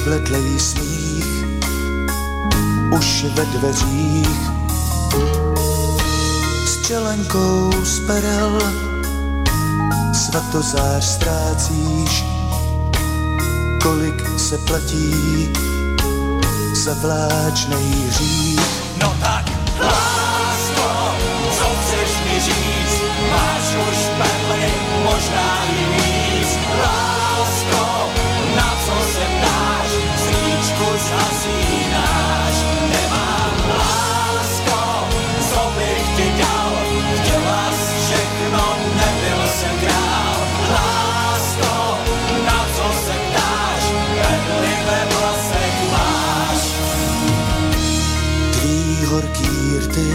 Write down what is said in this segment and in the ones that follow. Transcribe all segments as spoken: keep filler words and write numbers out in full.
vletlej smích už ve dveřích. S čelenkou z perel svatozář ztrácíš, kolik se platí za vláčnej hřích. No tak, lásko, co chceš mi říct, máš už perly, možná i víc. Lásko, na co se ptáš, svíčku zhasínáš. Nemám lásko, co bych ti dal, chtěla jsi všechno, nebyl jsem král. Lásko, na co se ptáš, perly ve vlasech máš. Tvý horký rty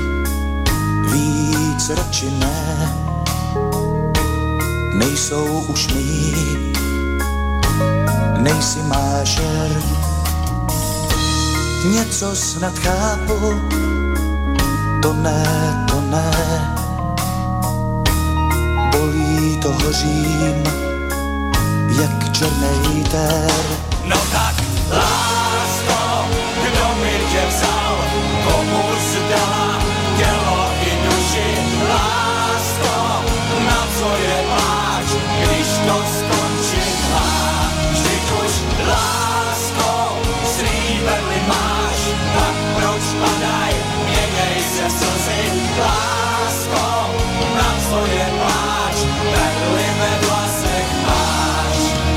víc radši ne, nejsou už mý, nejsi mášer. Něco snad chápu, to ne, to ne, bolí to, hořím jak černej tér. No tak, lásko, kdo mi tě vzal, komu zdala tělo i duši. Lásko, na co je pláč, když to skončit má. Vždyť už, lásko, slíbeny máš, tak proč padaj, měnej se slzy. Lásko, na co je pláč, perly ve vlasech máš.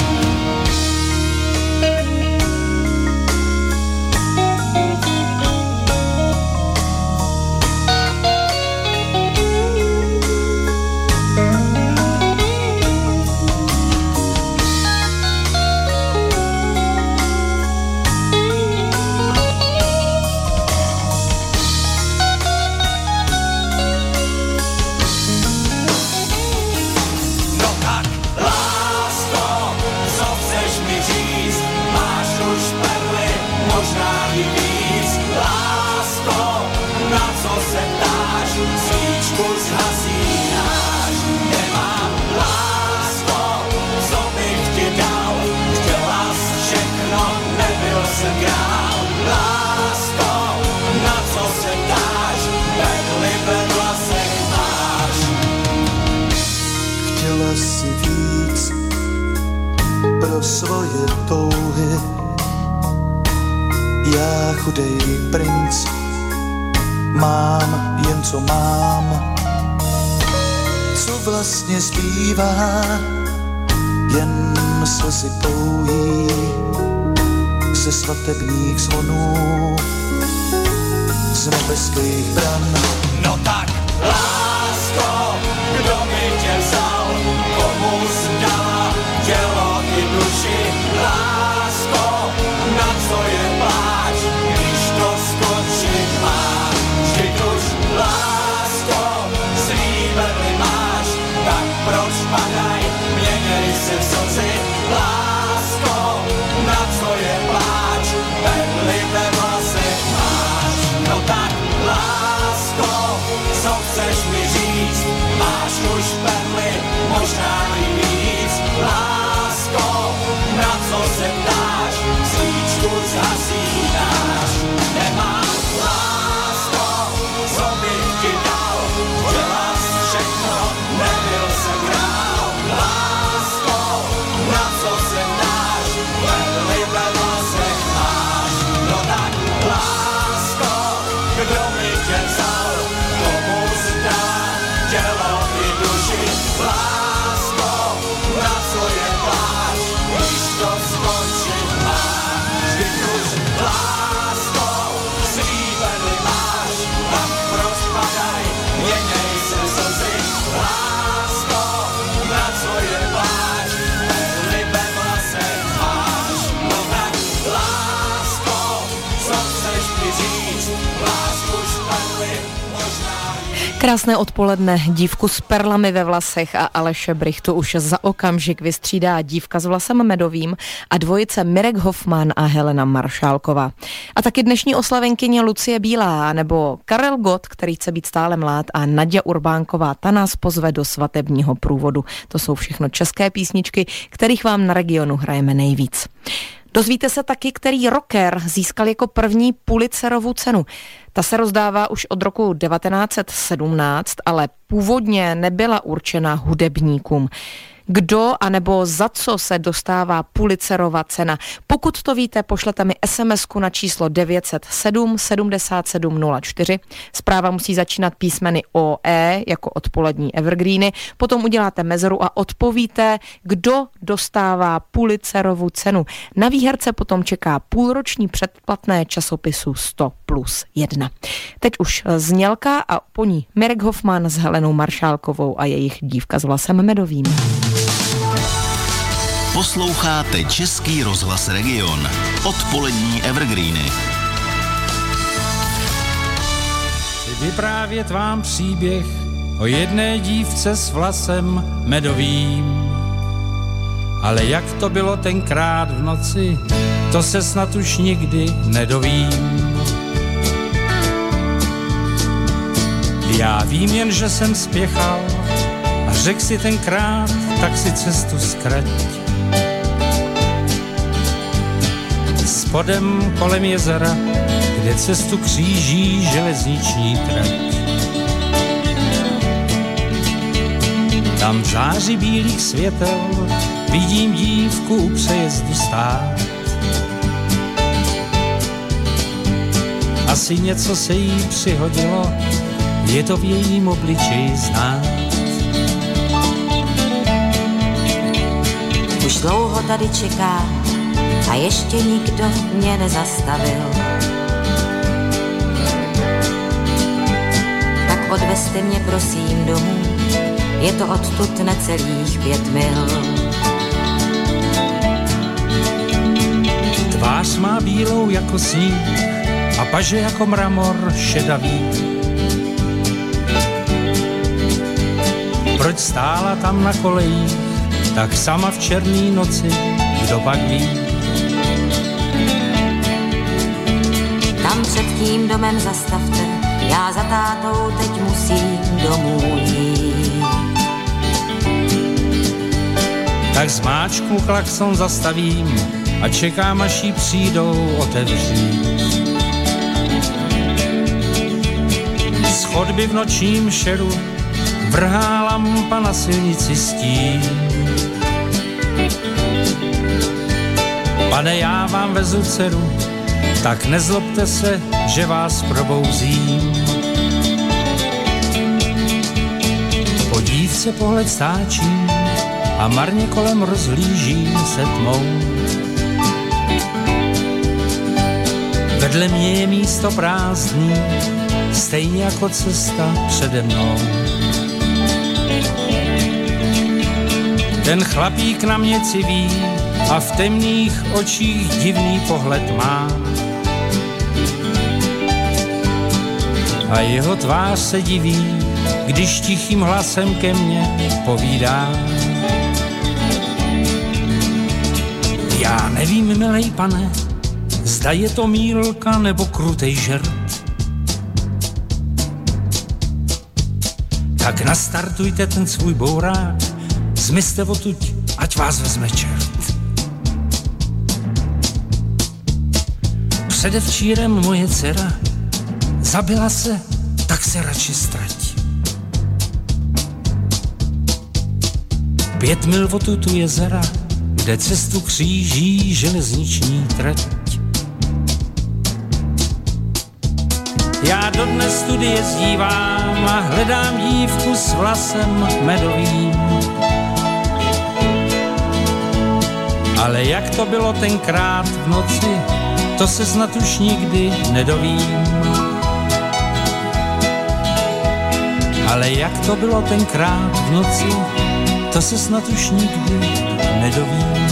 Si víc pro svoje touhy. Já chudej princ mám jen co mám. Co vlastně zbývá, jen slzy pouhý ze svatebních zvonů, z nebeských bran. No tak, lásko, kdo mi tě vzal, komu zdala tělo i duši. Lásko, na co je pláč, když to skončit má. Vždyť už, lásko, slíbeny máš, tak proč padaj, měnej se v slzy. Lásko, na co je pláč, perly ve vlasech máš. No tak, lásko, co chceš mi říct, máš už perly, možná i víc. Lásko, na co se ptáš, svíčku zhasínáš. Nemám lásko, co bych ti dal, chtěla jsi všechno, nebyl jsem král. Lásko, na co se ptáš, perly ve vlasech máš. No tak, lásko, kdo mi tě vzal, komu zdala tělo i duši. Lásko, na co je pláč, když to skončit má. Vždyť už, lásko, slíbeny máš, tak proč padaj, měnej se v slzy. Lásko, na co je pláč, perly ve vlasech máš. No tak, lásko, co chceš mi říct, máš už perly, možná. Krásné odpoledne, dívku s perlami ve vlasech a Aleše Brychtu už za okamžik vystřídá dívka s vlasem medovým a dvojice Mirek Hoffman a Helena Maršálková. A taky dnešní oslavenkyně Lucie Bílá nebo Karel Gott, který chce být stále mlád, a Naďa Urbánková, ta nás pozve do svatebního průvodu. To jsou všechno české písničky, kterých vám na Regionu hrajeme nejvíc. Dozvíte se taky, který rocker získal jako první Pulitzerovu cenu. Ta se rozdává už od roku devatenáct set sedmnáct, ale původně nebyla určena hudebníkům. Kdo anebo za co se dostává Pulitzerova cena? Pokud to víte, pošlete mi SMSku na číslo devět set sedm sedmdesát sedm nula čtyři. Zpráva musí začínat písmeny O E jako odpolední evergreeny. Potom uděláte mezeru a odpovíte, kdo dostává Pulitzerovu cenu. Na výherce potom čeká půlroční předplatné časopisu sto plus jedna. Teď už znělka a po ní Mirek Hoffman s Helenou Maršálkovou a jejich Dívka s vlasem medovým. Posloucháte Český rozhlas Region. Odpolední evergreeny. Chci vyprávět vám příběh o jedné dívce s vlasem medovým. Ale jak to bylo tenkrát v noci, to se snad už nikdy nedovím. Já vím jen, že jsem spěchal a řekl si tenkrát, tak si cestu zkrať. Spodem kolem jezera, kde cestu kříží železniční trať. Tam v záři bílých světel vidím dívku u přejezdu stát. Asi něco se jí přihodilo, je to v jejím obličeji znát. Už dlouho tady čeká a ještě nikdo mě nezastavil. Tak odvezte mě prosím domů, je to odtud necelých pět mil. Tvář má bílou jako sníh a paže jako mramor šedavý. Proč stála tam na kolejích, tak sama v černý noci, kdo pak ví. Tam před tím domem zastavte, já za tátou teď musím domů jít. Tak zmáčknu klakson zastavím a čekám, až jí přijdou otevřít. Z chodby v nočním šeru vrhá lampa na silnici stín. Pane, já vám vezu dceru, tak nezlobte se, že vás probouzím. Po dívce pohled stáčím a marně kolem rozhlížím se tmou. Vedle mě je místo prázdný, stejně jako cesta přede mnou. Ten chlapík na mě civí a v temných očích divný pohled má. A jeho tvář se diví, když tichým hlasem ke mně povídá. Já nevím, milej pane, zda je to mýlka nebo krutej žert. Tak nastartujte ten svůj bourák, zmizte odtud, ať vás vezme čert. Předevčírem moje dcera zabila se, tak se radši ztrať. Pět mil odtud u jezera, kde cestu kříží železniční trať. Já dodnes tudy jezdívám a hledám dívku s vlasem medovým. Ale jak to bylo tenkrát v noci, to se snad už nikdy nedovím. Ale jak to bylo tenkrát v noci, to se snad už nikdy nedovím.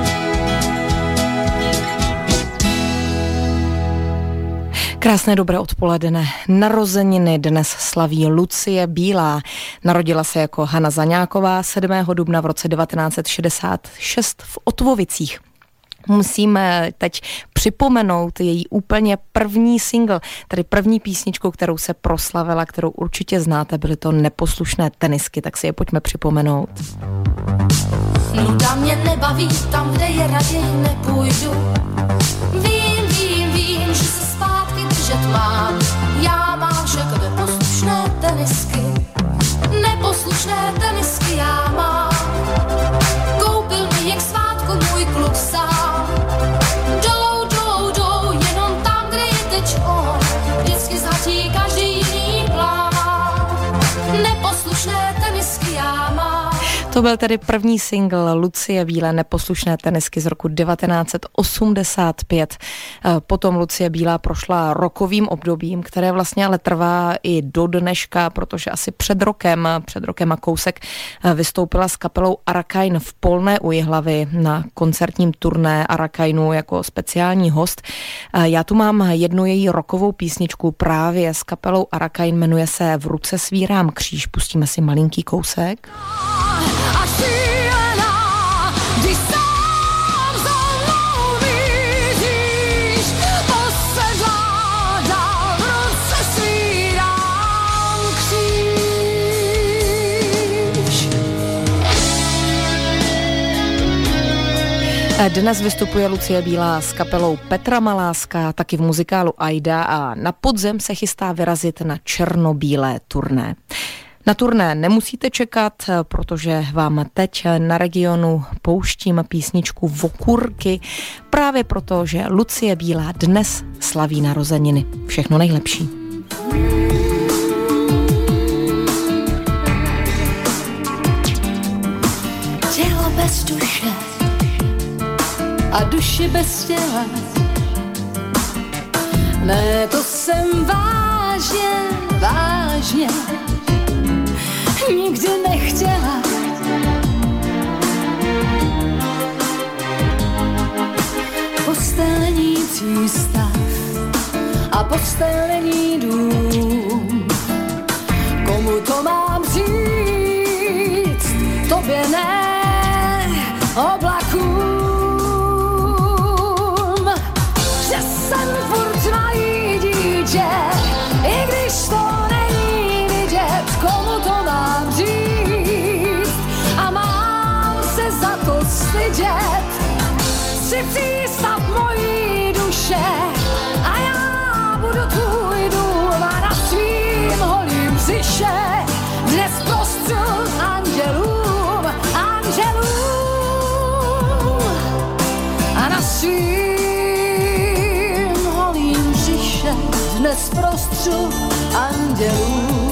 Krásné dobré odpoledne. Narozeniny dnes slaví Lucie Bílá. Narodila se jako Hana Zaňáková sedmého dubna v roce devatenáct set šedesát šest v Otvovicích. Musíme teď připomenout její úplně první single, tedy první písničku, kterou se proslavila, kterou určitě znáte, byly to Neposlušné tenisky, tak si je pojďme připomenout. Nuda mě nebaví, tam, kde je raději nepůjdu. Vím, vím, vím, že se zpátky držet mám. Já mám však neposlušné tenisky. Neposlušné tenisky já mám. Koupil mi je k svátku můj kluk sám. Jdou, jdou, jdou, jenom tam, kde je teď on. Vždycky zhatí každý jiný plán. Neposlušné tenisky já mám. To byl tedy první single Lucie Bílé, Neposlušné tenisky z roku devatenáct set osmdesát pět. Potom Lucie Bílá prošla rokovým obdobím, které vlastně ale trvá i do dneška, protože asi před rokem, před rokem a kousek vystoupila s kapelou Arakain v Polné u Jihlavy na koncertním turné Arakainu jako speciální host. Já tu mám jednu její rokovou písničku právě s kapelou Arakain, jmenuje se V ruce svírám kříž. Pustíme si malinký kousek. A šílená, když sám za mnou míříš, posedlá dál v ruce svírám kříž. Dnes vystupuje Lucie Bílá s kapelou Petra Maláska, taky v muzikálu Aida a na podzem se chystá vyrazit na černobílé turné. Na turné nemusíte čekat, protože vám teď na Regionu pouštím písničku Vokurky, právě proto, že Lucie Bílá dnes slaví narozeniny. Všechno nejlepší. Tělo bez duše a duši bez těla. Ne, to jsem vážně, vážně nikdy nechtěla. Postel není přístav a postel není dům. Komu to mám říct? Tobě ne, oblakům. Že jsem furt malý dítě, i když to není vidět. Komu to mám říct a mám se za to stydět. Jsi přístav mojí duše a já budu tvůj dům a na svým holým břiše dnes prostřu andělům, andělům a na svým holým břiše dnes prostřu andělům.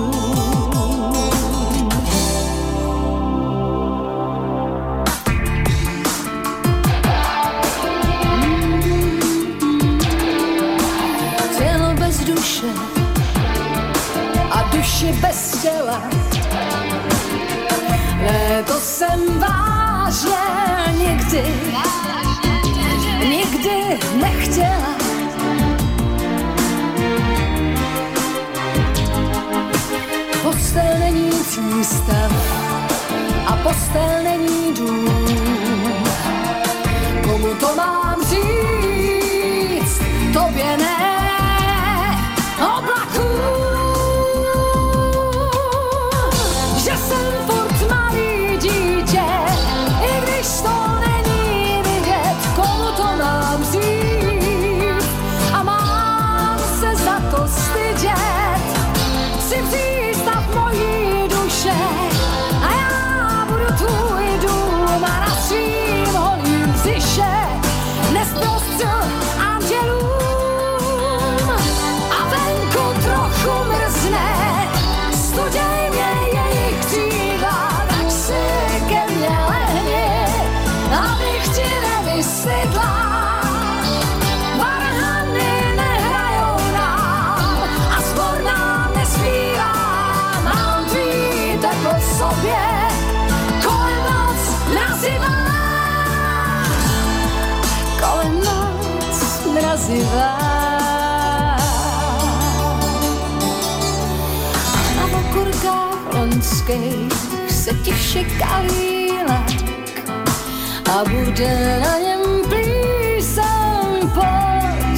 A duši bez těla. Ne, to jsem vážně nikdy, nikdy nechtěla. Postel není přístav a postel není dům. Komu to mám říct? Tobě ne. Oblaků, že jsem furt malý dítě, i když to není vidět. Komu to mám říct a mám se za to stydět. Jsi přístav mojí duše a já budu tvůj dům a na svým holým břiše dnes prostřu andělů. Trochu mrzne, studěj mě jejich křídla, tak si ke mně lehni, abych ti nevystydla. Varhany nehrajou nám a zbor nám nespívá. Mám tvý teplo v sobě, kolem noc mrazivá. Kolem noc mrazivá. Loňských se tiše kalílek a bude na něm plísem, pojď,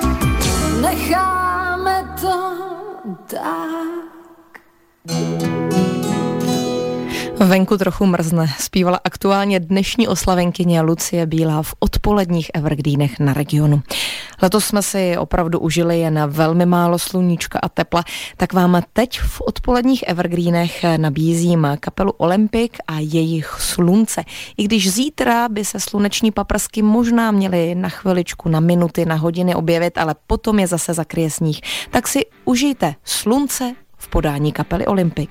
necháme to tak. Venku trochu mrzne, zpívala aktuálně dnešní oslavenkyně Lucie Bílá v odpoledních evergreenech na Regionu. Letos jsme si opravdu užili jen velmi málo sluníčka a tepla, tak vám teď v odpoledních evergreenech nabízím kapelu Olympic a jejich Slunce. I když zítra by se sluneční paprsky možná měly na chviličku, na minuty, na hodiny objevit, ale potom je zase zakryje sníh, tak si užijte Slunce v podání kapely Olympic.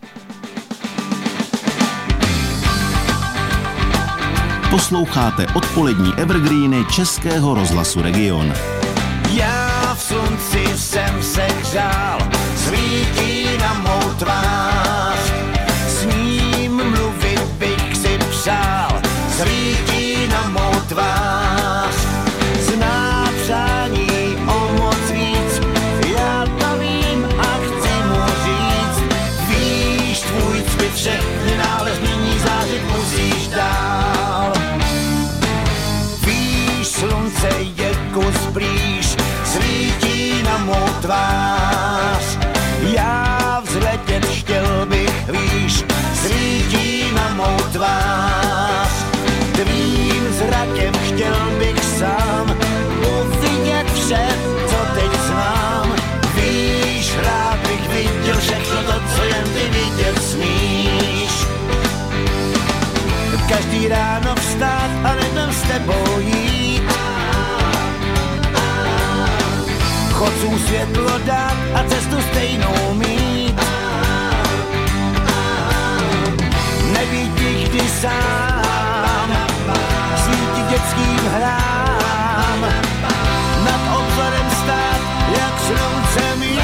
Posloucháte odpolední evergreeny Českého rozhlasu Region. Já v slunci jsem se hřál, svítí na mou tvář. S ním mluvit bych si přál, svítí na mou tvář. Zná přání o moc víc, já to vím a chci mu říct. Víš, tvůj cvit všechny nález nyní zářit musíš dál. Slunce je kus blíž, svítí na mou tvář. Já vzletět chtěl bych výš, svítí na mou tvář. Tvým zrakem chtěl bych sám uvidět vše, co teď znám. Víš, rád bych viděl všechno to, co jen ty vidět smíš. Každý ráno vstát a nebem s tebou jít. Chodcům světlo dát a cestu stejnou mít. Nebýt nikdy sám, svítit dětským hrám. Nad obzorem stát, jak slunce mít.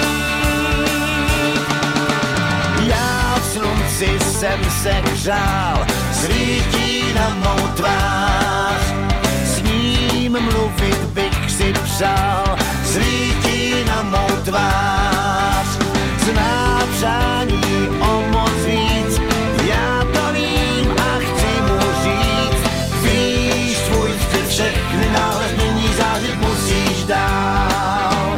Já v slunci jsem se hřál, svítí na mou tvář. S ním mluvit bych si přál, svítí na mou tvář. Zná přání o moc víc, já to vím a chci mu říct. Víš, tvůj cit všechny nález nyní zářit musíš dál.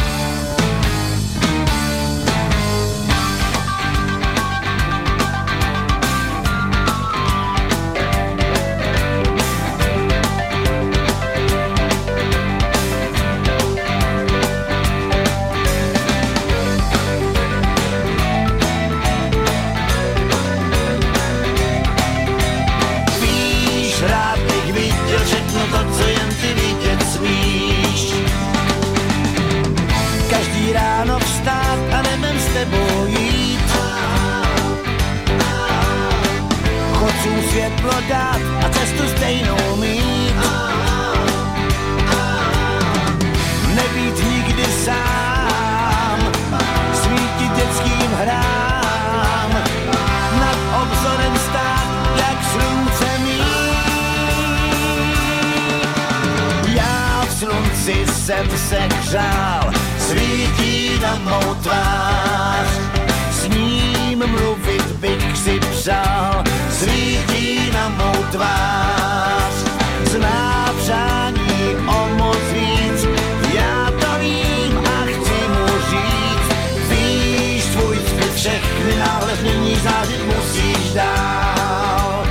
Ráno vstát a nebem s tebou jít. Chodcům světlo dát a cestu stejnou mít. Nebýt nikdy sám, svítit dětským hrám. Nad obzorem stát, jak slunce mít. Já v slunci jsem se hřál, svítí na mou tvář. S ním mluvit bych si přál, svítí na mou tvář. Zná přání o moc víc, já to vím a chci mu říct. Víš, tvůj cvit všechny náhled nyní zářit musíš dál.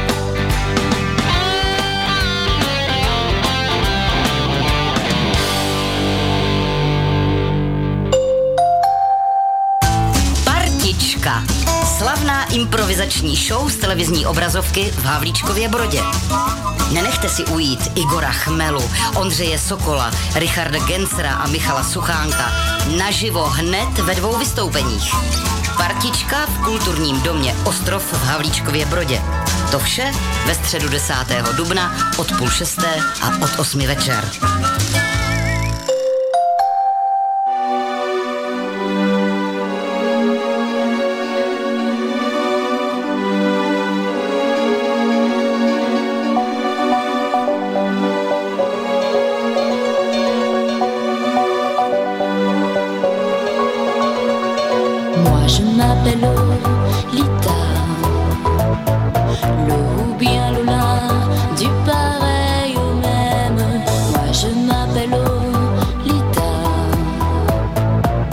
Slavná improvizační show z televizní obrazovky v Havlíčkově Brodě. Nenechte si ujít Igora Chmelu, Ondřeje Sokola, Richarda Gensera a Michala Suchánka naživo hned ve dvou vystoupeních. Partička v kulturním domě Ostrov v Havlíčkově Brodě. To vše ve středu desátého dubna od půl šesté a od osmi večer.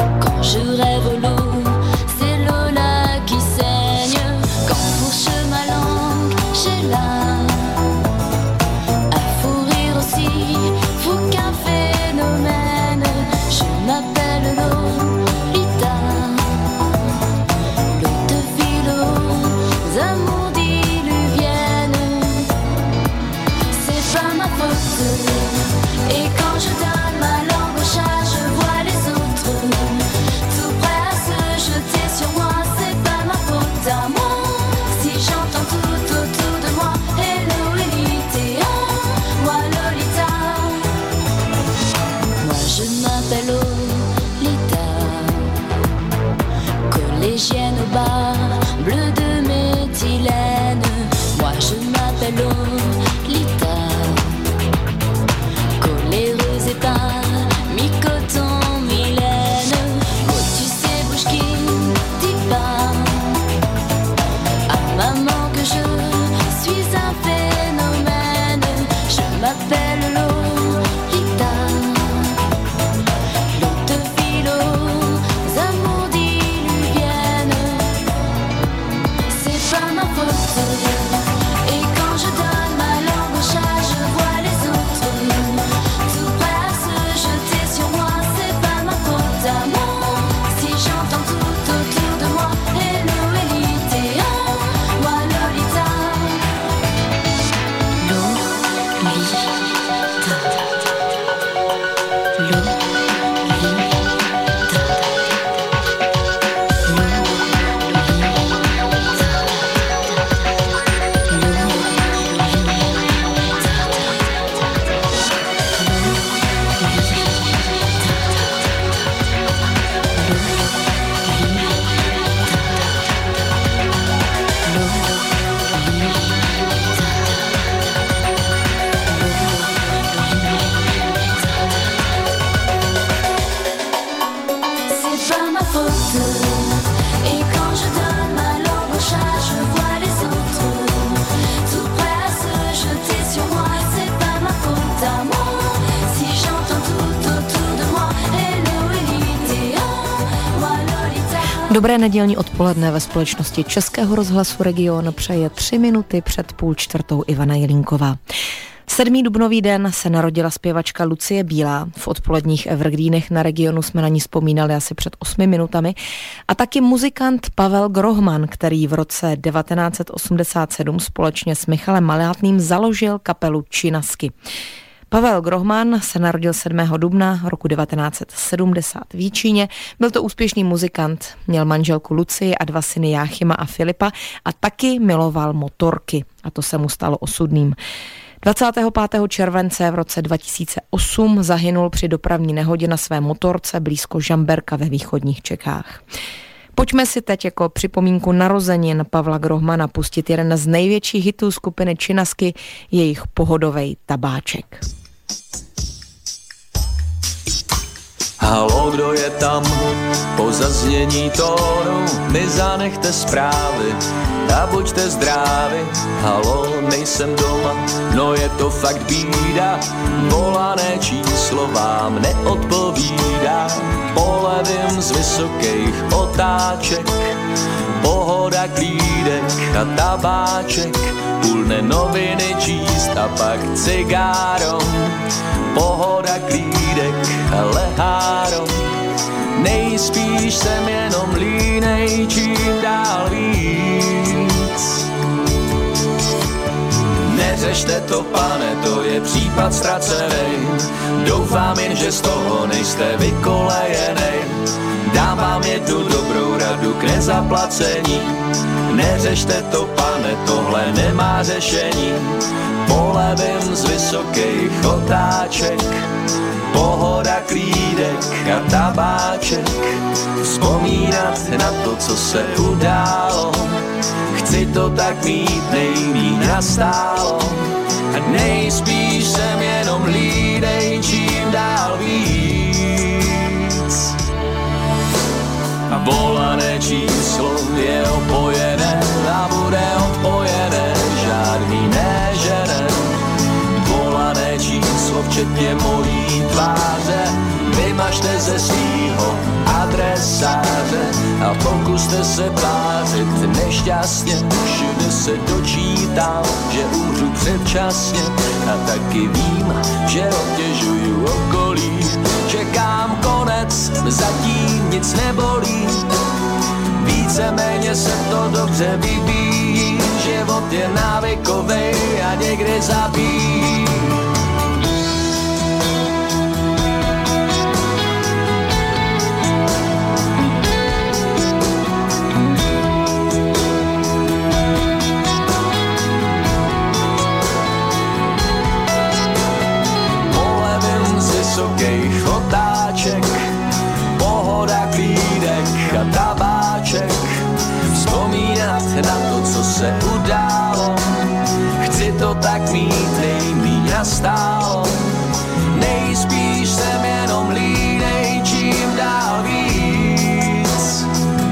Je rêve l'eau, c'est l'eau là qui saigne. Quand pour chemin m'appelle Lolita, collégienne au bar, bleu de méthylène. Moi je m'appelle Lolita, coléreuse et pas mi-coton, mi-laine. Oh tu sais bouge qui dit pas à maman que je suis un phénomène. Je m'appelle Lolita, l'eau de philo, amours diluviennes. C'est pas ma faute. Et quand je donne ma langue au chat, je vois les autres tout prêts à se jeter sur moi. C'est pas ma faute à moi si j'entends tout autour de moi hello Elite, moi Lolita. C'est pas ma faute. Et quand je donne ma langue au chat, je vois les autres tout prêts à se jeter sur moi. C'est pas ma faute à moi si j'entends tout autour de moi hello Elite, moi Lolita. Dobré nedělní odpoledne ve společnosti Českého rozhlasu Region přeje tři minuty před půl čtvrtou Ivana Jelínková. Sedmý dubnový den se narodila zpěvačka Lucie Bílá. V odpoledních Evergreenech na Regionu jsme na ní vzpomínali asi před osmi minutami. A taky muzikant Pavel Grohman, který v roce devatenáct set osmdesát sedm společně s Michalem Malátným založil kapelu Činasky. Pavel Grohman se narodil sedmého dubna roku devatenáct set sedmdesát v Jíčíně. Byl to úspěšný muzikant, měl manželku Lucii a dva syny Jáchyma a Filipa a taky miloval motorky. A to se mu stalo osudným. dvacátého pátého července v roce dva tisíce osm zahynul při dopravní nehodě na své motorce blízko Žamberka ve východních Čechách. Pojďme si teď jako připomínku narozenin Pavla Grohmana pustit jeden z největších hitů skupiny Činasky, jejich pohodovej Tabáček. Halo, kdo je tam? Po zaznění tónu mi zanechte zprávy a buďte zdraví. Halo, nejsem doma, no je to fakt bída. Volané číslo vám neodpovídá. Polevím z vysokých otáček, pohoda, klídek a tabáček. Půlne noviny číst a pak cigáro. Pohoda, klídek a leháro. Nejspíš jsem jenom línej, čím dál víc. Neřešte to, pane, to je případ ztracenej. Doufám jen, že z toho nejste vykolejenej. Dám vám jednu dobrou radu k nezaplacení. Neřešte to, pane, tohle nemá řešení. Polevím z vysokých otáček, pohoda, klídek a tabáček. Vzpomínat na to, co se událo, chci to tak mít nejmíň nastálo. A nejspíš jsem jenom lídej, čím dál víc. A volané číslo je opojené a bude odpojené, žádný nežene. Volané číslo včetně mojí tváře vymažte ze svýho adresáře a pokuste se plářit nešťastně. Všude se dočítám, že umřu předčasně a taky vím, že obtěžuju okolí. Čekám konec, zatím nic nebolí. Víceméně se to dobře vyvíjí, život je návykovej a někdy zabíjí. Polevím z vysokých otáček, miláček, pohoda, klídek a tabáček. Vzpomínat na to, co se událo, chci to tak mít nejmíň nastálo. Nejspíš jsem jenom línej, čím dál víc.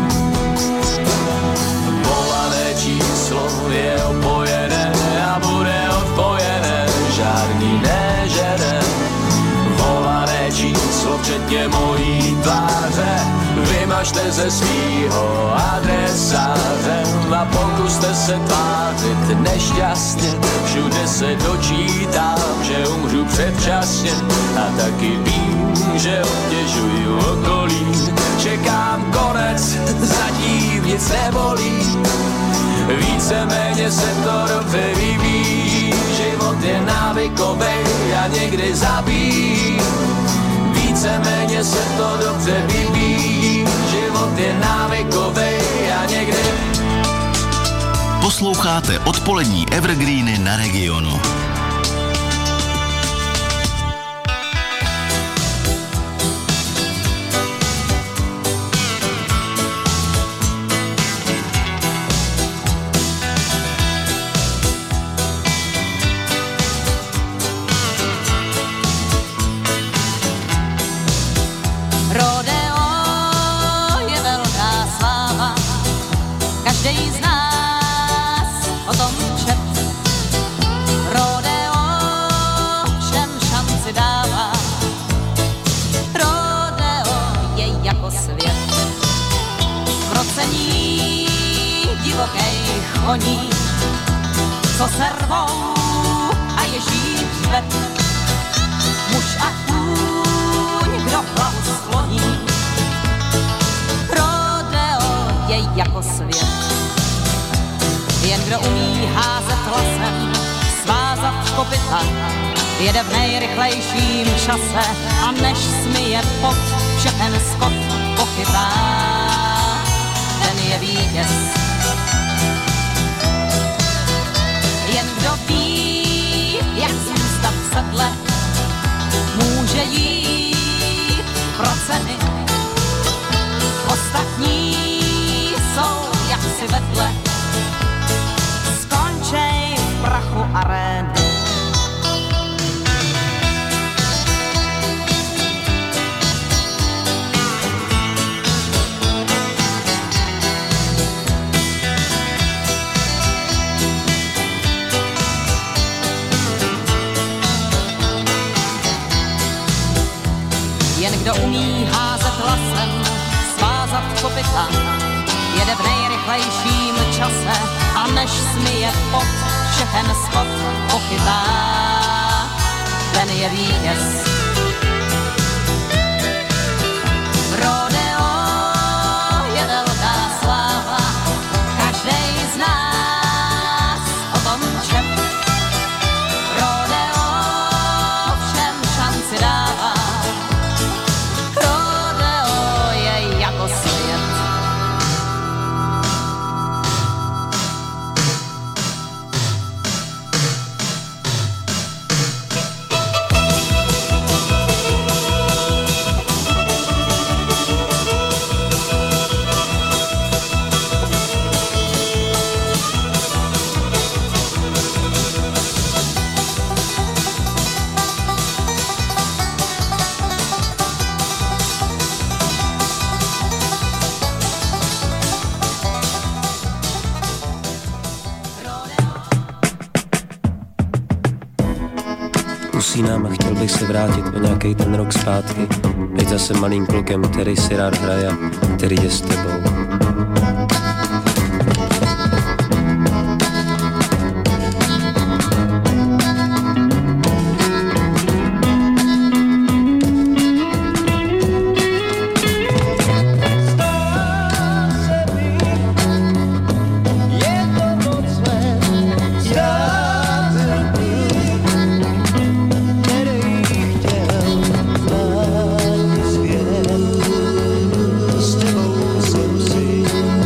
Volané číslo je opojené a bude odpojené, žádný nežene. Volané číslo včetně mojí tváře, vymažte ze svýho adresáře a pokuste se tvářit nešťastně. Všude se dočítám, že umřu předčasně a taky vím, že obtěžuju okolí. Čekám konec, zatím nic nebolí, víceméně se to dobře vyvíjí. Život je návykovej a někdy zabíjí, víceméně se to dobře vyvíjí. Život je návykovej a někdy... Posloucháte odpolední Evergreeny na Regionu. Koní, co se rvou a ježí hřbet, muž a kůň, kdo hlavu skloní. Rodeo je jako svět, jen kdo umí házet lasem, svázat kopyta, jede v nejrychlejším čase a než smije pot, všechen skot pochytá, ten je vítěz. Jen kdo ví, jak zůstat v sedle, může jít pro ceny. Ostatní jsou jaksi vedle, skončej v prachu arény. Jen kdo umí házet lasem, svázat kopyta, jede v nejrychlejším čase a než smije pot, všechen skot pochytá, ten je vítěz. Rodeo je velká sláva, každej z nás o tom čep. Rodeo všem šanci dává, usínám a chtěl bych se vrátit o nějaký ten rok zpátky. Být zase malým klukem, který si rád hraje a který je s tebou. S tebou jsem si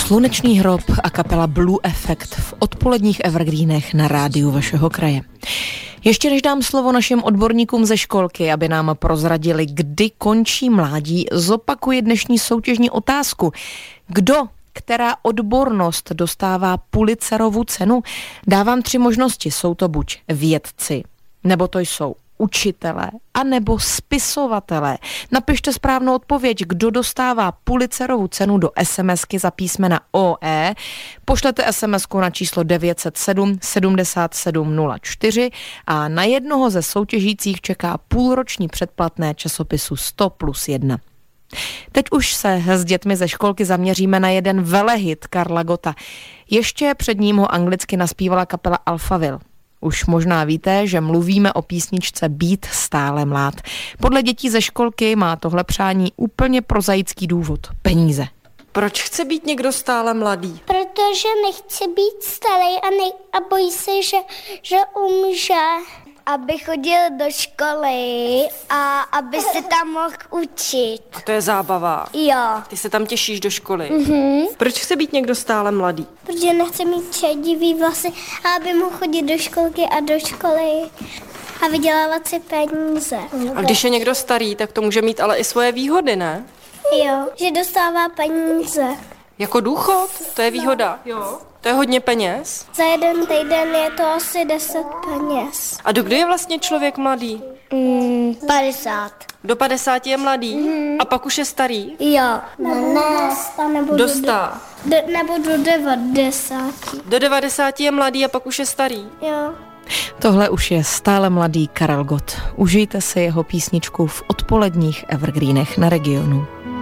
Slunečný hrob a kapela Blue Effect v odpoledních evergreenech na rádiu vašeho kraje. Ještě než dám slovo našim odborníkům ze školky, aby nám prozradili, kdy končí mládí, zopakuji dnešní soutěžní otázku. Kdo, která odbornost dostává Pulitzerovu cenu? Dávám tři možnosti, jsou to buď vědci, nebo to jsou učitelé, anebo spisovatelé. Napište správnou odpověď, kdo dostává Pulitzerovu cenu do SMSky za písmena O E. Pošlete SMSku na číslo devět set sedm sedmdesát sedm nula čtyři a na jednoho ze soutěžících čeká půlroční předplatné časopisu sto plus jedna. Teď už se s dětmi ze školky zaměříme na jeden velehit Karla Gotta. Ještě před ním ho anglicky naspívala kapela Alphaville. Už možná víte, že mluvíme o písničce Být stále mlád. Podle dětí ze školky má tohle přání úplně prozaický důvod. Peníze. Proč chce být někdo stále mladý? Protože nechce být starý a, ne, a bojí se, že, že umře. Aby chodil do školy a aby se tam mohl učit. A to je zábava. Jo. Ty se tam těšíš do školy. Mhm. Proč chce být někdo stále mladý? Protože nechce mít šedivý vlasy a aby mohl chodit do školky a do školy a vydělávat si peníze. A když je někdo starý, tak to může mít ale i svoje výhody, ne? Jo, že dostává peníze. Jako důchod? To je výhoda. Jo. To je hodně peněz. Za jeden týden je to asi deset peněz. A do kdy je vlastně člověk mladý? Mm, padesát. Do padesáti je mladý? Mm. A pak už je starý? Jo. No, ne, sta nebo do sta. Do, nebo do devadesáti. Do devadesáti je mladý a pak už je starý? Jo. Tohle už je stále mladý Karel Gott. Užijte si jeho písničku v odpoledních evergreenech na Regionu.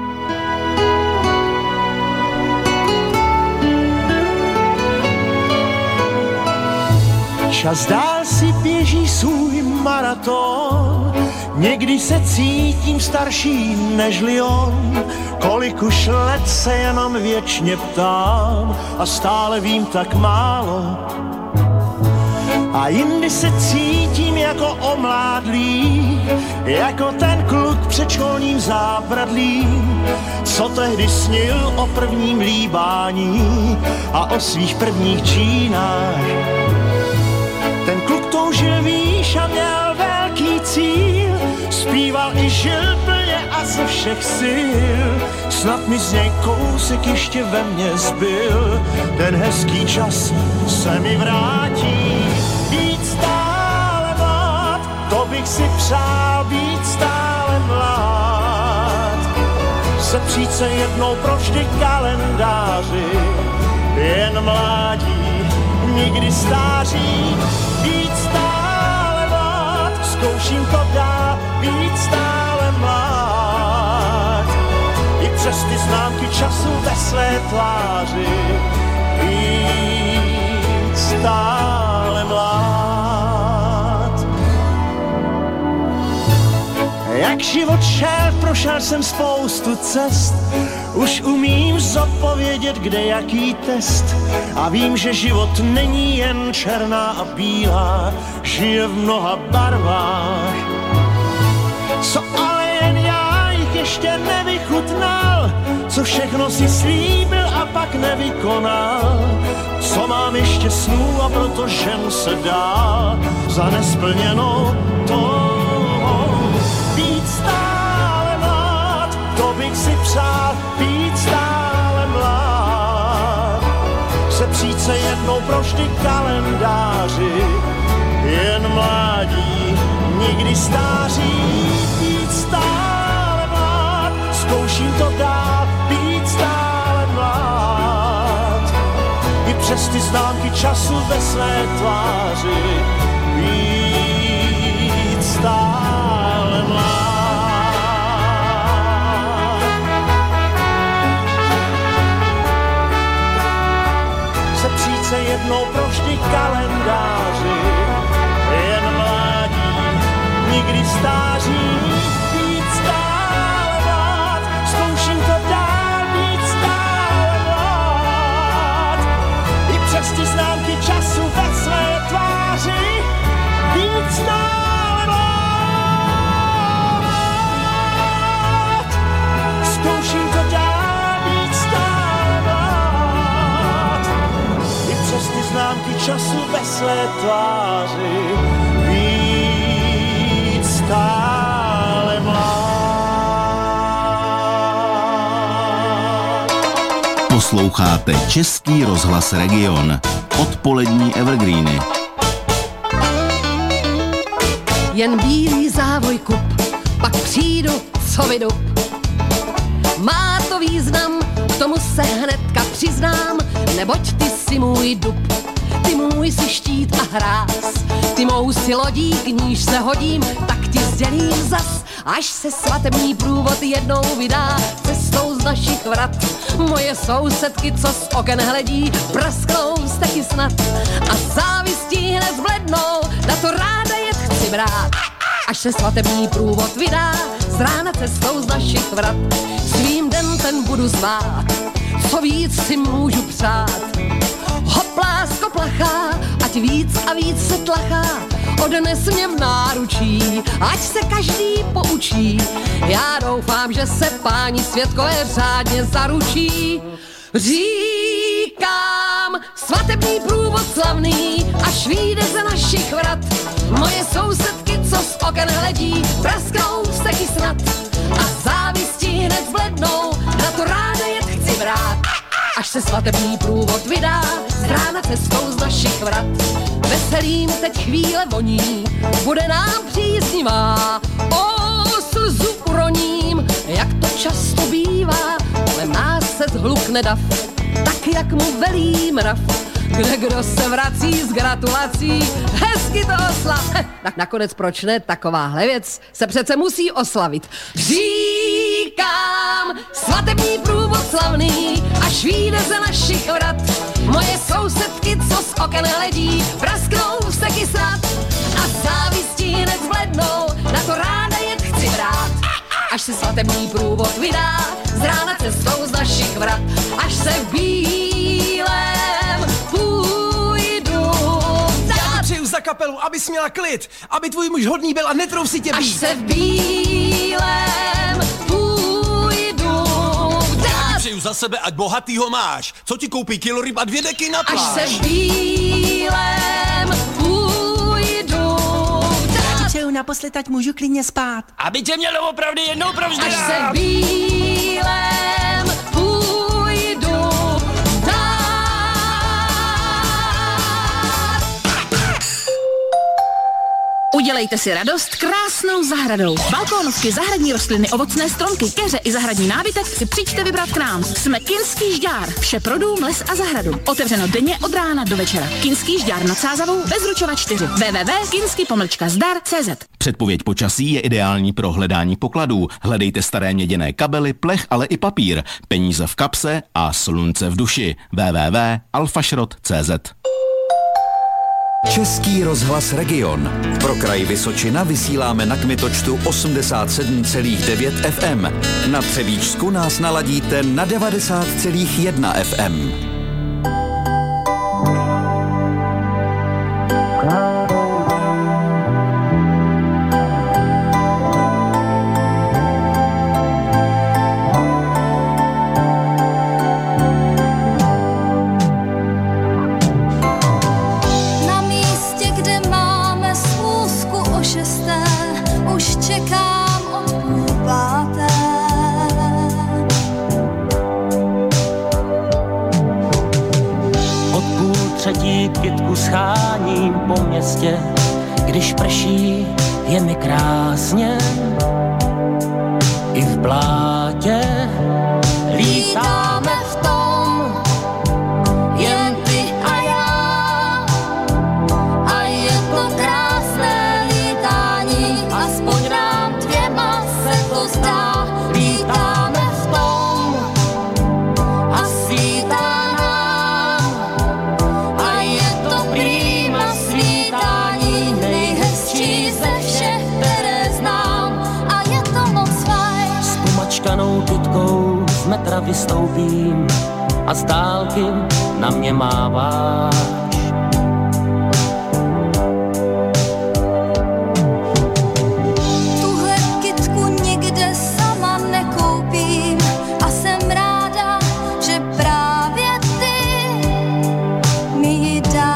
Čas dál si běží svůj maraton, někdy se cítím starší nežli on, kolik už let se jenom věčně ptám a stále vím tak málo. A jindy se cítím jako omládlý, jako ten kluk před školním zábradlím, co tehdy snil o prvním líbání a o svých prvních džínách. Ten kluk toužil výš a měl velký cíl, zpíval i žil plně a ze všech sil. Snad mi z něj kousek ještě ve mně zbyl, ten hezký čas se mi vrátí. Být stále mlád, to bych si přál, být stále mlád. Sepřít se jednou pro vždy kalendáři, jen mládí, nikdy stáří. Být stále mlád, zkouším to dát, být stále mlád. I přes ty známky času ve své tváři, být stále mlád. Jak život šel, prošel jsem spoustu cest, už umím zodpovědět, kde jaký test. A vím, že život není jen černá a bílá, žije v mnoha barvách. Co ale jen já jich ještě nevychutnal, co všechno si slíbil a pak nevykonal. Co mám ještě snů a proto žen se dál za nesplněnou touhou. Být stále mlád, to bych si přál, být stále mlád. Sepřít se jednou pro vždy kalendáři, jen mládí, nikdy stáří. Být stále mlád, zkouším to dát, být stále mlád. I přes ty známky času ve své tváři, být stále mlád. Sepřít se jednou pro vždy kalendáři, jen mládí, nikdy stáří. Být stále mlád, zkouším to dál, být stále mlád. I přes ty známky času ve své tváři, být stále mlád. Zkouším to dál, být stále mlád. známky času ve své tváři, víc stále mlád. Posloucháte Český rozhlas Region. Odpolední evergreeny. Jen bílý závoj kup, pak přijdu, co vydu. Má to význam, k tomu se hnedka přiznám, neboť ty si můj dub, ty můj si štít a hráz, ty mou si lodí, k níž se hodím, tak ti sdělím zas, až se svatební průvod jednou vydá cestou z našich vrat. Moje sousedky, co z oken hledí, prasknou vzteky snad a závistí hned zblednou, na to ráda jet chci brát. Až se svatební průvod vydá z rána cestou z našich vrat, svým den ten budu zvát, co víc si můžu přát. Hop, lásko plachá, ať víc a víc se tlachá, odnes mě v náručí, ať se každý poučí. Já doufám, že se páni svědkové řádně zaručí. Říkám, svatební průvod slavný, až vyjde ze našich vrat. Moje sousedky, co z oken hledí, prasknou vzteky snad a závistí hned zblednou, na to ráda jet chci brát. Až se svatební průvod vydá z rána cestou z našich vrat. Veselým teď chvíle voní, bude nám příznivá, o slzu uroním, jak to často bývá, ale nás se zhlukne dav, tak jak mu velí mrav. Kde kdo se vrací z gratulací, hezky to oslav. Tak nakonec proč ne, takováhle věc se přece musí oslavit. Říkám, svatební průvod slavný, až vyjde ze našich vrat. Moje sousedky, co z oken hledí, prasknou vzteky snad a závistí hned zblednou, na to ráda jet chci brát. Až se svatební průvod vydá z rána cestou z našich vrat, až se v bílém půjdu dát. Přeju za kapelu, abys měla klid, aby tvůj muž hodný byl a netrouf si tě být. Až se v bílém půjdu dát. Přeju za sebe, ať bohatýho máš, co ti koupí kilo ryb a dvě deky na pláž. Až se v bílém půjdu dát. Přeju naposled, ať můžu klidně spát. Aby tě mělo opravdu jednou provždy. Až se v bílém půjdu dát. Udělejte si radost krásnou zahradou. Balkónovky, zahradní rostliny, ovocné stromky, keře i zahradní nábytek si přijďte vybrat k nám. Jsme Kinský Žďár, vše pro dům, les a zahradu. Otevřeno denně od rána do večera. Kinský Žďár nad Sázavou, Bezručova čtyři. w w w tečka kinsky pomlčka zdar tečka cz. Předpověď počasí je ideální pro hledání pokladů. Hledejte staré měděné kabely, plech, ale i papír, peníze v kapse a slunce v duši. w w w tečka alfašrot tečka cz. Český rozhlas Region. Pro kraj Vysočina vysíláme na kmitočtu osmdesát sedm celá devět ef em. Na Třebíčsku nás naladíte na devadesát celá jedna ef em. Kytku scháním po městě, když prší, je mi krásně. I v blátě lítáme v tom, jen ty a já. A je to krásné lítání, aspoň nám dvěma se to zdá. Lítáme v tom a svítá. Kytkou z metra vystoupím a z dálky na mě máváš. Tuhle kytku nikde sama nekoupím a jsem ráda, že právě ty mi ji dáš.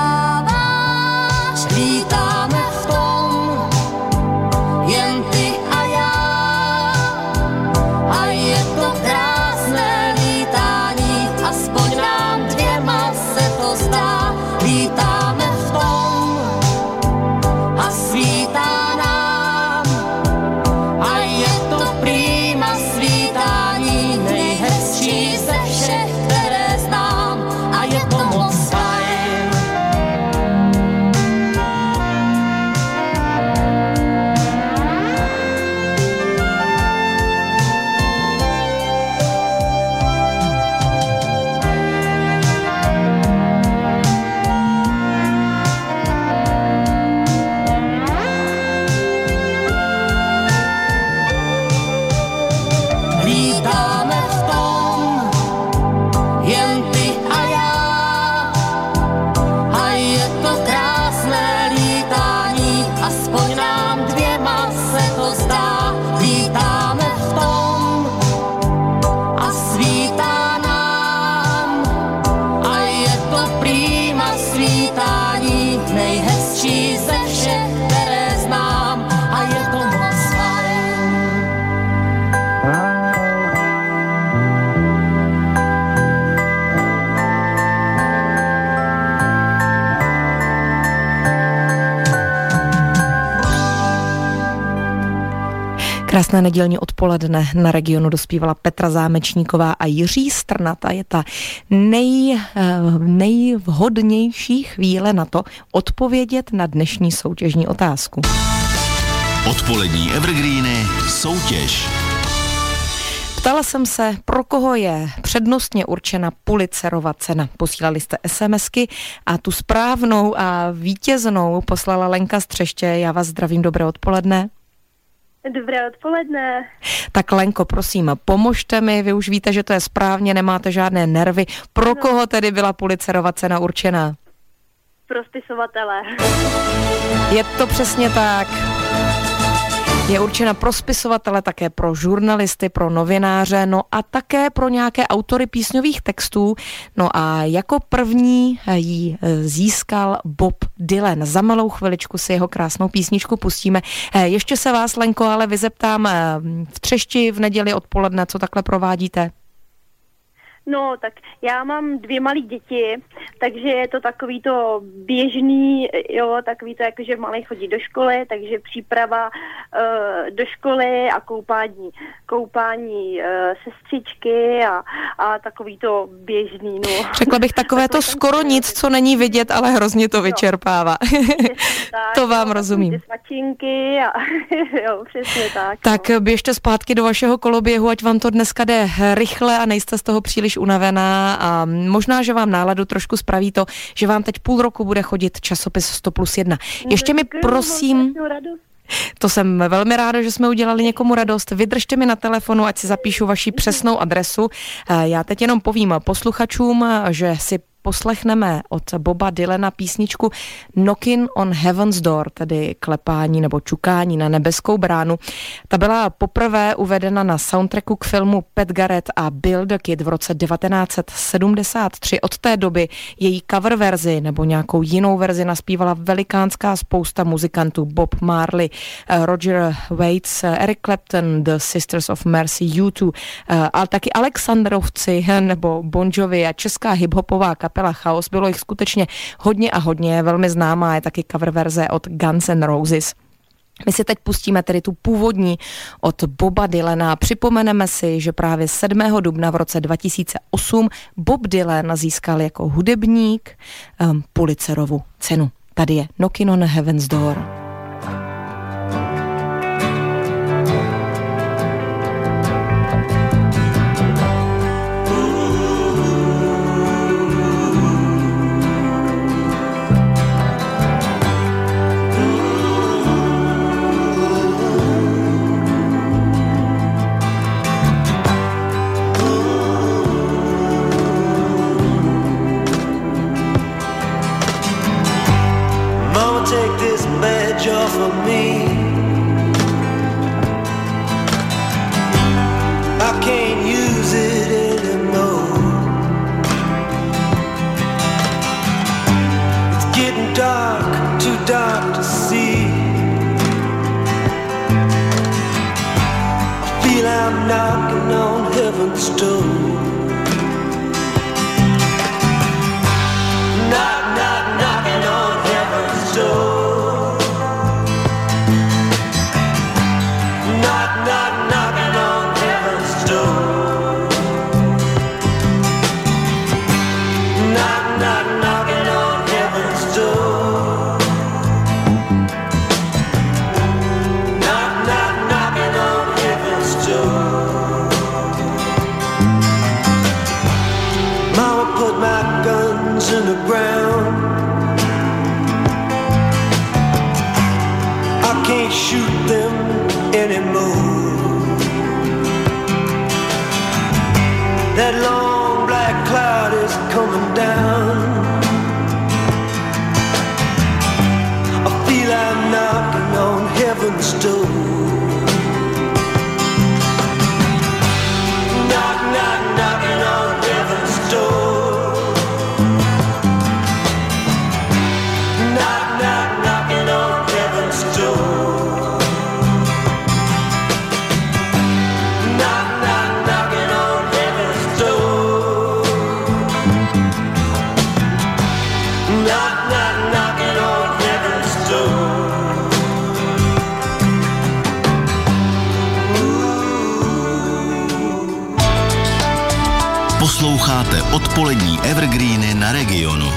Krásné nedělní odpoledne na Regionu dospívala Petra Zámečníková a Jiří Strnata. Je ta nej, nejvhodnější chvíle na to odpovědět na dnešní soutěžní otázku. Odpolední evergreeny soutěž. Ptala jsem se, pro koho je přednostně určena Pulitzerova cena. Posílali jste SMSky a tu správnou a vítěznou poslala Lenka z Třeště. Já vás zdravím, dobré odpoledne. Dobré odpoledne. Tak Lenko, prosím, pomožte mi, vy už víte, že to je správně, nemáte žádné nervy. Pro no. koho tedy byla Pulitzerova cena určená? Pro spisovatele. Je to přesně tak. Je určena pro spisovatele, také pro žurnalisty, pro novináře, no a také pro nějaké autory písňových textů. No a jako první ji získal Bob Dylan. Za malou chviličku si jeho krásnou písničku pustíme. Ještě se vás, Lenko, ale vyzeptám v Třešti v neděli odpoledne, co takhle provádíte? No, tak já mám dvě malé děti, takže je to takový to běžný, jo, takový to jako, že malý chodí do školy, takže příprava uh, do školy a koupání, koupání uh, sestřičky a, a takový to běžný, no. Řekla bych takové to skoro nic, co není vidět, ale hrozně to vyčerpává. Tak, to vám jo, rozumím. Ty svačinky a jo, přesně tak. Tak no. Běžte zpátky do vašeho koloběhu, ať vám to dneska jde rychle a nejste z toho příliš unavená a možná, že vám náladu trošku spraví to, že vám teď půl roku bude chodit časopis sto plus jedna. Ještě mi prosím... To jsem velmi ráda, že jsme udělali někomu radost. Vydržte mi na telefonu, ať si zapíšu vaši přesnou adresu. Já teď jenom povím posluchačům, že si poslechneme od Boba Dylana písničku Knockin' on Heaven's Door, tedy klepání nebo čukání na nebeskou bránu. Ta byla poprvé uvedena na soundtracku k filmu Pat Garrett a Bill the Kid v roce devatenáct set sedmdesát tři. Od té doby její cover verzi nebo nějakou jinou verzi naspívala velikánská spousta muzikantů. Bob Marley, Roger Waits, Eric Clapton, The Sisters of Mercy, U dva, ale taky Alexandrovci nebo Bon Jovi a česká hiphopová kapela Chaos. Bylo jich skutečně hodně a hodně, velmi známá je taky cover verze od Guns N' Roses. My si teď pustíme tedy tu původní od Boba Dylana. Připomeneme si, že právě sedmého dubna v roce dva tisíce osm Bob Dylan získal jako hudebník um, Pulitzerovu cenu. Tady je Knockin' on Heaven's Door. Posloucháte odpolední evergreeny na Regionu.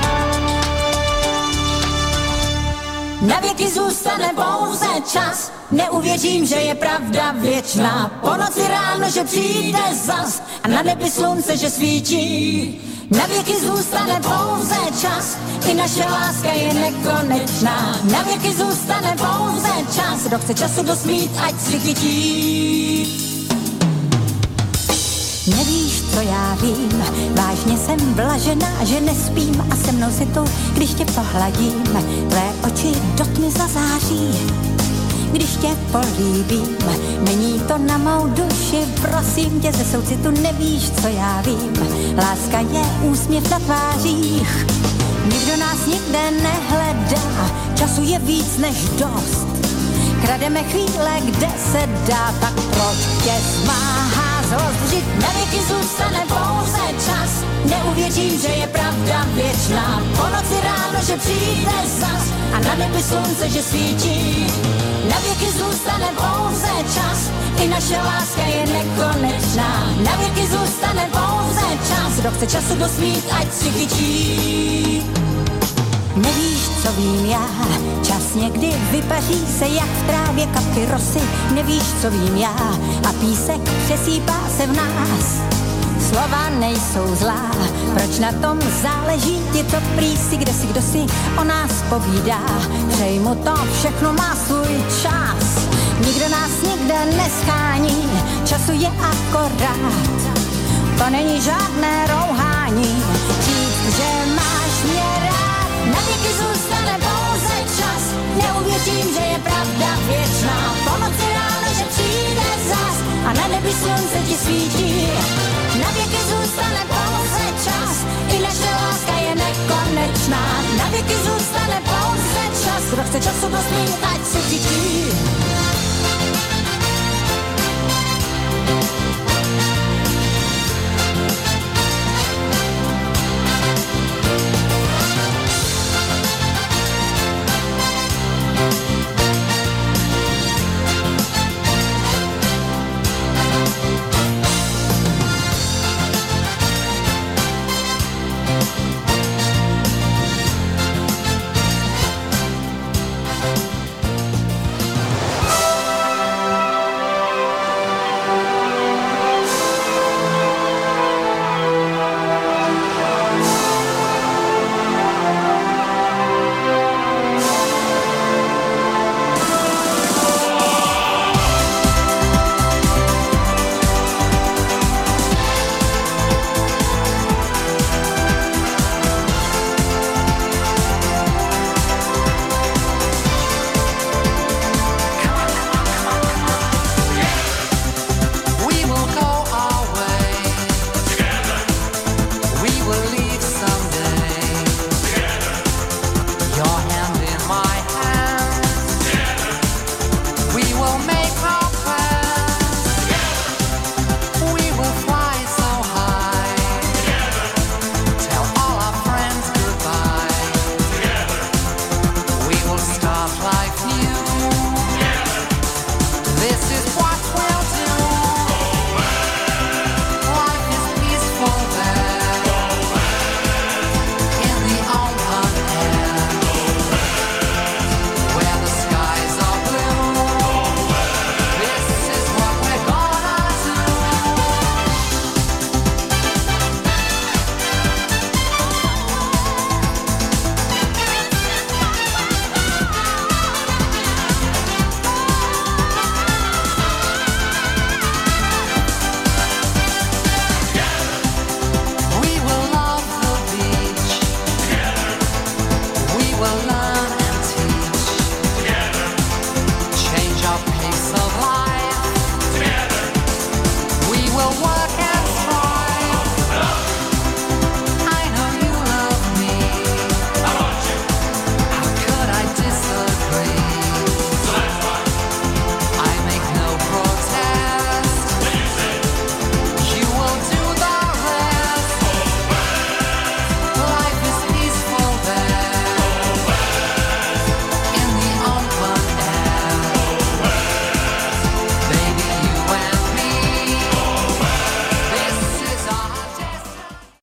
Na věky zůstane pouze čas, neuvěřím, že je pravda věčná. Po noci ráno, že přijde zas a na nebi slunce, že svítí. Na věky zůstane pouze čas, i naše láska je nekonečná. Na věky zůstane pouze čas, kdo chce času dosmít, ať si chytí. Nevíš, co já vím, vážně jsem blažená, že nespím a se mnou si tu, když tě pohladím, tvé oči do tmy zazáří. Když tě políbím, není to na mou duši, prosím tě, ze soucitu nevíš, co já vím. Láska je úsměv na tvářích, nikdo nás nikde nehledá, času je víc než dost. Krademe chvíle, kde se dá, tak proč tě zmáhá zlost? Vždyť na věky zůstane pouze čas, neuvěřím, že je pravda věčná. Po noci ráno, že přijde zas a na nebi slunce, že svítí. Na věky zůstane pouze čas, i naše láska je nekonečná. Na věky zůstane pouze čas, kdo chce času dosmít, ať si chytí. Nevíš, co vím já, čas někdy vypaří se jak v trávě kapky rosy. Nevíš, co vím já, a písek přesýpá se v nás. Slova nejsou zlá, proč na tom záleží, ti to prý si, kde si, kdo si o nás povídá. Přeji mu to, všechno má svůj čas, nikdo nás nikde neschání, času je akorát, to není žádné rouhání, říct, že máš mě rád. Na věky zůstane pouze čas, neuvěřím, že je pravda věčná. Po noci ráno, že přijde zas a na nebi slunce ti svítí. Na věky zůstane pouze čas, i naše láska je nekonečná. Na věky zůstane pouze čas, kdo chce času dosmít, ať si chytí.